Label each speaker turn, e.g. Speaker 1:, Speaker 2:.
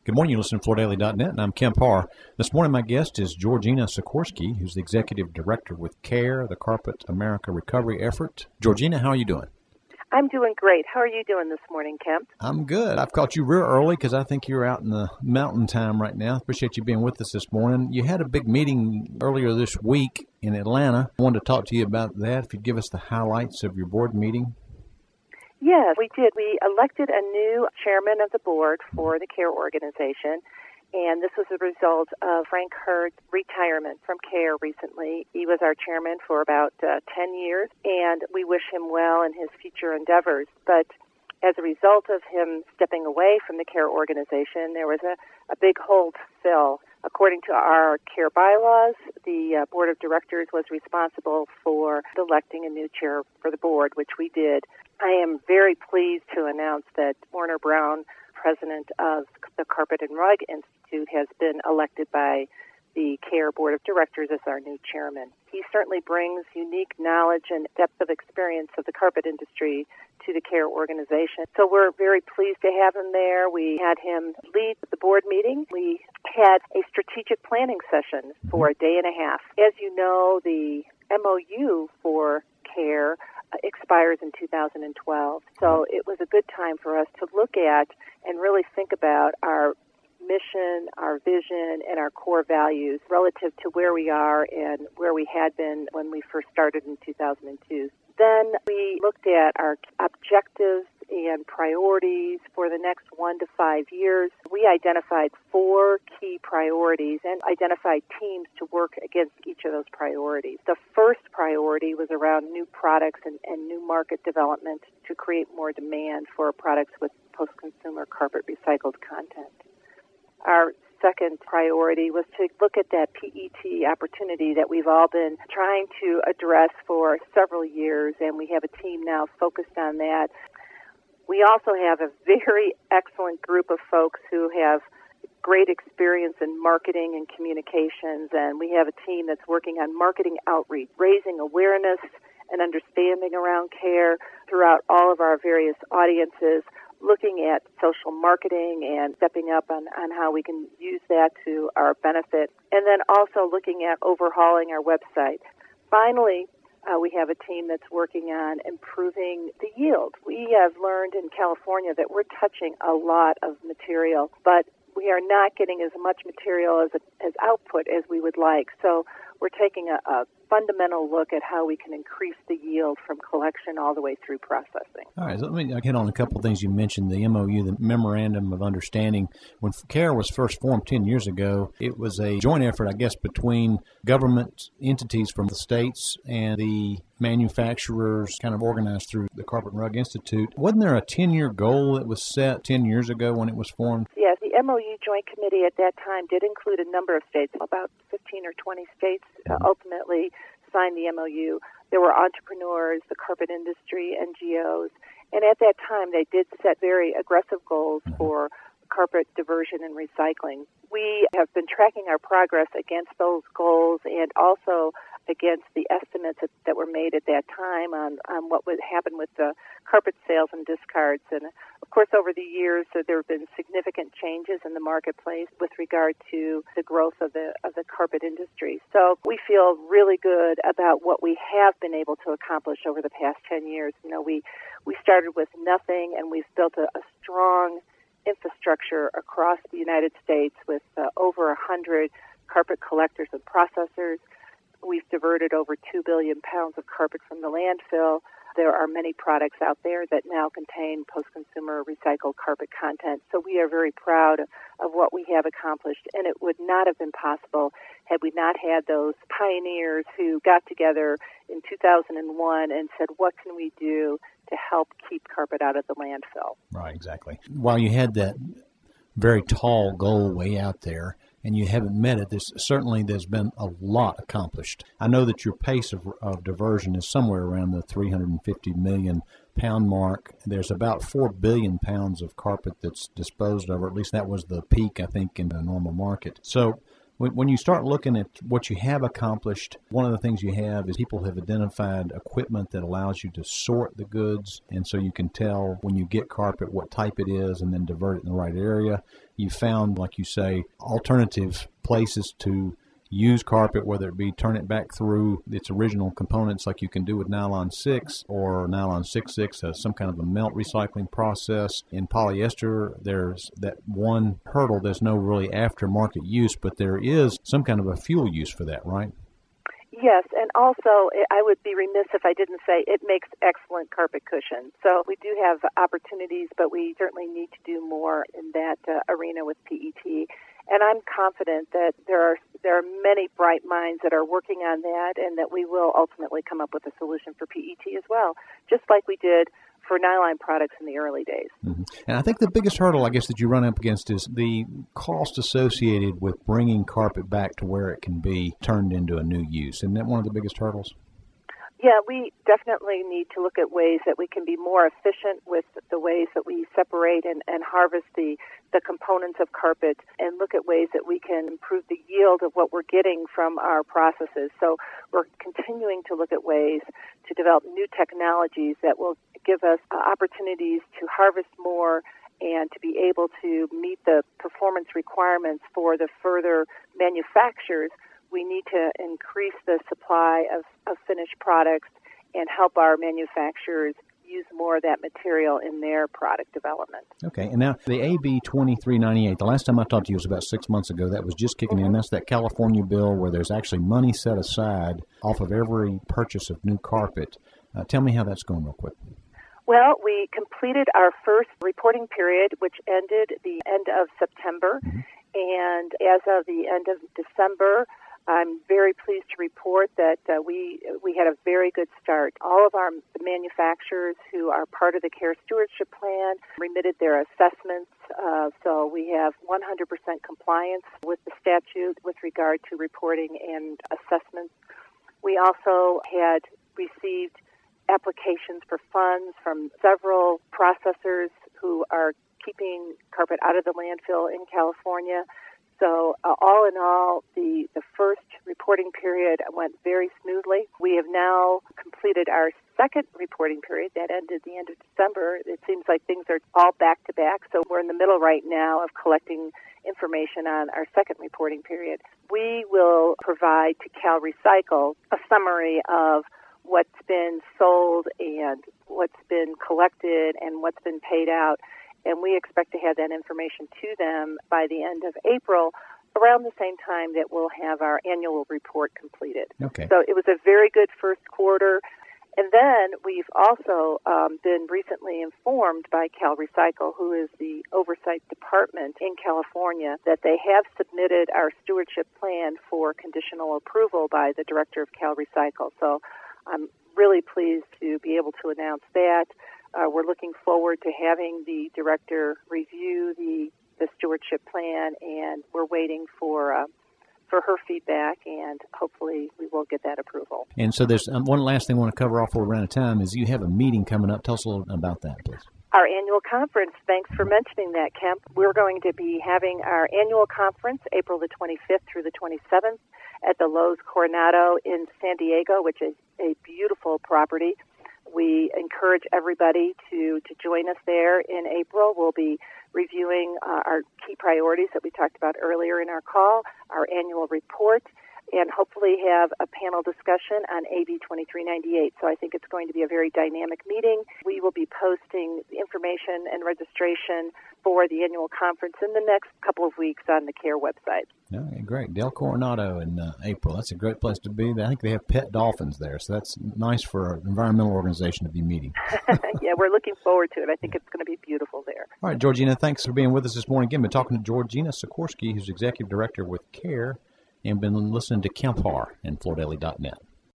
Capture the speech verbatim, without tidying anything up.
Speaker 1: Good morning. You listen to Florida Daily dot net, and I'm Kemp Harr. This morning, my guest is Georgina Sikorsky, who's the Executive Director with CARE, the Carpet America Recovery Effort. Georgina, how are you doing?
Speaker 2: I'm doing great. How are you doing this morning, Kemp?
Speaker 1: I'm good. I've caught you real early because I think you're out in the mountain time right now. Appreciate you being with us this morning. You had a big meeting earlier this week in Atlanta. I wanted to talk to you about that. If you'd give us the highlights of your board meeting.
Speaker 2: Yes, we did. We elected a new chairman of the board for the CARE organization, and this was a result of Frank Hurd's retirement from CARE recently. He was our chairman for about uh, ten years, and we wish him well in his future endeavors. But as a result of him stepping away from the CARE organization, there was a, a big hole to fill. According to our CARE bylaws, the uh, board of directors was responsible for electing a new chair for the board, which we did. I am very pleased to announce that Warner Brown, president of the Carpet and Rug Institute, has been elected by the CARE board of directors as our new chairman. He certainly brings unique knowledge and depth of experience of the carpet industry to the CARE organization. So we're very pleased to have him there. We had him lead the board meeting. We had a strategic planning session for a day and a half. As you know, the M O U for CARE expires in two thousand twelve. So it was a good time for us to look at and really think about our mission, our vision, and our core values relative to where we are and where we had been when we first started in two thousand two. Then we looked at our objectives and priorities for the next one to five years. We identified four key priorities and identified teams to work against each of those priorities. The first priority was around new products and, and new market development to create more demand for products with post-consumer carpet recycled content. Our second priority was to look at that P E T opportunity that we've all been trying to address for several years, and we have a team now focused on that. We also have a very excellent group of folks who have great experience in marketing and communications, and we have a team that's working on marketing outreach, raising awareness and understanding around CARE throughout all of our various audiences, looking at social marketing and stepping up on, on how we can use that to our benefit, and then also looking at overhauling our website. Finally, uh, we have a team that's working on improving the yield. We have learned in California that we're touching a lot of material, but we are not getting as much material as, as output as we would like. So we're taking a, a fundamental look at how we can increase the yield from collection all the way through processing.
Speaker 1: All right, so let me hit on a couple of things you mentioned, the M O U, the Memorandum of Understanding. When CARE was first formed ten years ago, it was a joint effort, I guess, between government entities from the states and the manufacturers kind of organized through the Carpet and Rug Institute. Wasn't there a ten-year goal that was set ten years ago when it was formed?
Speaker 2: Yes, the M O U Joint Committee at that time did include a number of states, about fifteen or twenty states uh, ultimately signed the M O U. There were entrepreneurs, the carpet industry, N G Os, and at that time they did set very aggressive goals mm-hmm. for carpet diversion and recycling. We have been tracking our progress against those goals and also against the estimates that, that were made at that time on, on what would happen with the carpet sales and discards. And, of course, over the years, uh, there have been significant changes in the marketplace with regard to the growth of the of the carpet industry. So we feel really good about what we have been able to accomplish over the past ten years. You know, we, we started with nothing, and we've built a, a strong infrastructure across the United States with uh, over one hundred carpet collectors and processors. We've diverted over two billion pounds of carpet from the landfill. There are many products out there that now contain post-consumer recycled carpet content. So we are very proud of, of what we have accomplished. And it would not have been possible had we not had those pioneers who got together in two thousand one and said, what can we do to help keep carpet out of the landfill?
Speaker 1: Right, exactly. While you had that very tall goal way out there, and you haven't met it, there's, certainly there's been a lot accomplished. I know that your pace of, of diversion is somewhere around the three hundred fifty million pound mark. There's about four billion pounds of carpet that's disposed of, or at least that was the peak, I think, in the normal market. So When, when you start looking at what you have accomplished, one of the things you have is people have identified equipment that allows you to sort the goods, and so you can tell when you get carpet what type it is and then divert it in the right area. You found, like you say, alternative places to use carpet, whether it be turn it back through its original components like you can do with nylon six or nylon six six has some kind of a melt recycling process. In polyester, there's that one hurdle. There's no really aftermarket use, but there is some kind of a fuel use for that, right?
Speaker 2: Yes, and also I would be remiss if I didn't say it makes excellent carpet cushions. So we do have opportunities, but we certainly need to do more in that uh, arena with P E T. And I'm confident that there are there are many bright minds that are working on that, and that we will ultimately come up with a solution for P E T as well, just like we did for nylon products in the early days.
Speaker 1: Mm-hmm. And I think the biggest hurdle, I guess, that you run up against is the cost associated with bringing carpet back to where it can be turned into a new use. Isn't that one of the biggest hurdles?
Speaker 2: Yeah, we definitely need to look at ways that we can be more efficient with the ways that we separate and, and harvest the, the components of carpet, and look at ways that we can improve the yield of what we're getting from our processes. So we're continuing to look at ways to develop new technologies that will give us uh, opportunities to harvest more and to be able to meet the performance requirements for the further manufacturers. We need to increase the supply of, of finished products and help our manufacturers use more of that material in their product development.
Speaker 1: Okay, and now the A B twenty-three ninety-eight, the last time I talked to you was about six months ago. That was just kicking mm-hmm. in. That's that California bill where there's actually money set aside off of every purchase of new carpet. Uh, tell me how that's going real quick.
Speaker 2: Well, we completed our first reporting period, which ended the end of September. Mm-hmm. And as of the end of December, I'm very pleased to report that uh, we we had a very good start. All of our manufacturers who are part of the CARE Stewardship Plan remitted their assessments, uh, so we have one hundred percent compliance with the statute with regard to reporting and assessments. We also had received applications for funds from several processors who are keeping carpet out of the landfill in California. So uh, all in all, the, the first reporting period went very smoothly. We have now completed our second reporting period that ended the end of December. It seems like things are all back to back, so we're in the middle right now of collecting information on our second reporting period. We will provide to Cal Recycle a summary of what's been sold and what's been collected and what's been paid out. And we expect to have that information to them by the end of April, around the same time that we'll have our annual report completed.
Speaker 1: Okay.
Speaker 2: So it was a very good first quarter. And then we've also um, been recently informed by Cal Recycle, who is the oversight department in California, that they have submitted our stewardship plan for conditional approval by the director of Cal Recycle. So I'm really pleased to be able to announce that. Uh, we're looking forward to having the director review the, the stewardship plan, and we're waiting for uh, for her feedback, and hopefully we will get that approval.
Speaker 1: And so there's um, one last thing I want to cover off before we're out of time is you have a meeting coming up. Tell us a little about that, please.
Speaker 2: Our annual conference, thanks for mentioning that, Kemp. We're going to be having our annual conference April the twenty-fifth through the twenty-seventh at the Lowe's Coronado in San Diego, which is a beautiful property. We encourage everybody to, to join us there in April. We'll be reviewing uh, our key priorities that we talked about earlier in our call, our annual report, and hopefully have a panel discussion on A B twenty-three ninety-eight. So I think it's going to be a very dynamic meeting. We will be posting the information and registration for the annual conference in the next couple of weeks on the CARE website.
Speaker 1: Okay, great. Del Coronado in uh, April. That's a great place to be. I think they have pet dolphins there, so that's nice for an environmental organization to be meeting.
Speaker 2: Yeah, we're looking forward to it. I think it's going to be beautiful there.
Speaker 1: All right, Georgina, thanks for being with us this morning. Again, we're talking to Georgina Sikorsky, who's Executive Director with CARE, and been listening to Kemp Harr and Florida Daily dot net.